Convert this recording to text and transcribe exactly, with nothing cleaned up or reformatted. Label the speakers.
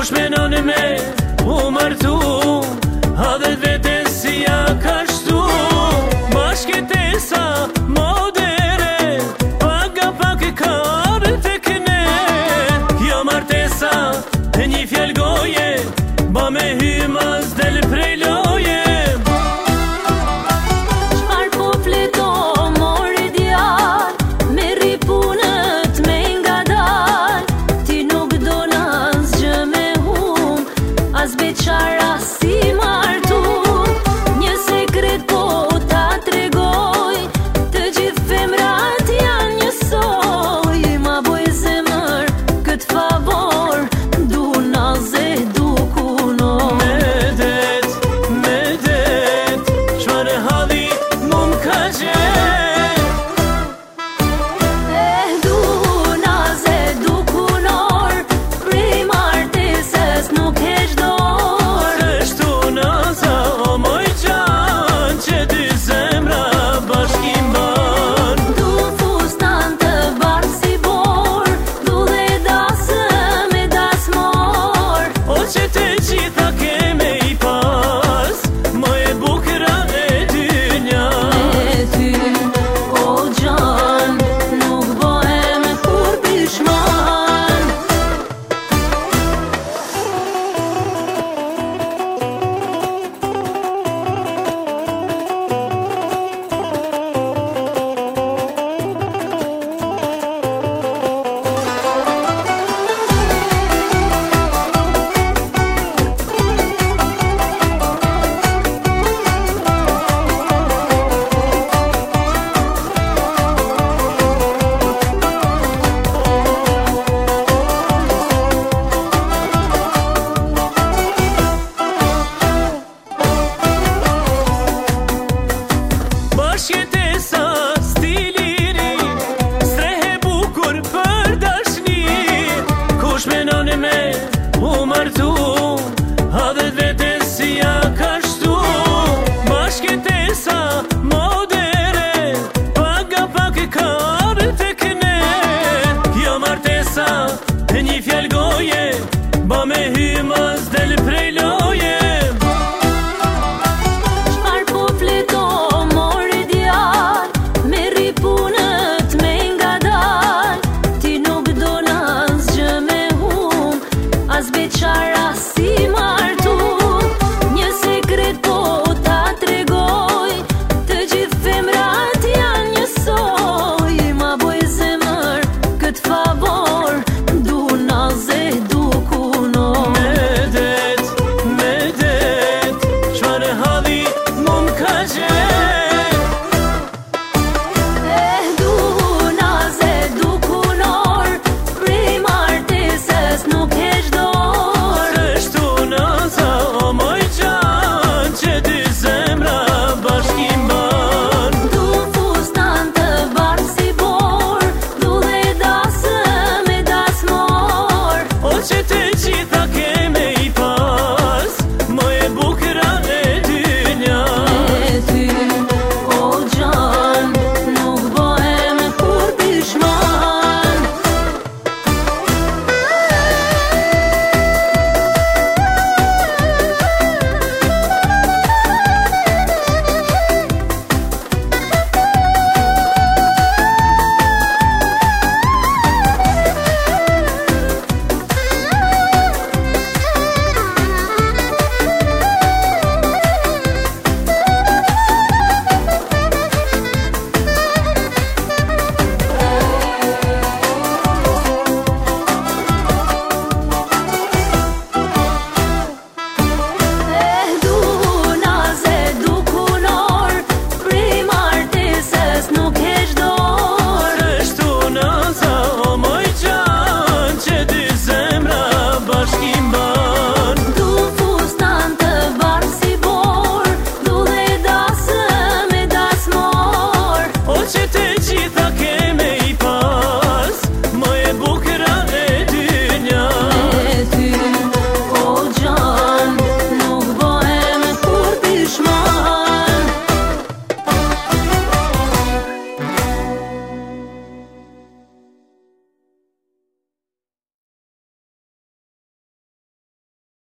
Speaker 1: Kush menon me u martu, hadhet vete si ja ka shtu. Bashkëtesa modere, paga pak e karë tek ne. Jo martesa e një fjallë goje, ba me hymas del prej loje.
Speaker 2: Çfarë po fleto mori djal, me ripunët me ngadal. Ti nuk do asgjë me hum, as beqara si martu. Një sekret po ta tregoj, të gjithë femrat janë njësoj. Ma boj zemër kët favor, du naze du kunor.
Speaker 1: Medet, medet, çfarë halli mu m'ka gjet.
Speaker 2: Eh, du naze du kunor, prej martesës nuk heq dorë.
Speaker 1: Kështu naza o moj gjan, që dy zemra bashkim ban.
Speaker 2: Du fustan të bardh si bor, du dhe dasë me dasmor.
Speaker 1: O që të gjitha keme i pas, më e bukra e dynja.
Speaker 2: Me ty, o gjan, nuk bohem kur pishman.
Speaker 1: Bashkëtesa stiliri, strehe bukur për dashni. Kush menon me u martu, hadhet vete si ja ka shtu. Bashkëtesa modere, paga pak e karë tek ne. Jo martesa e një fjallë goje, ba me hymas del prej loje.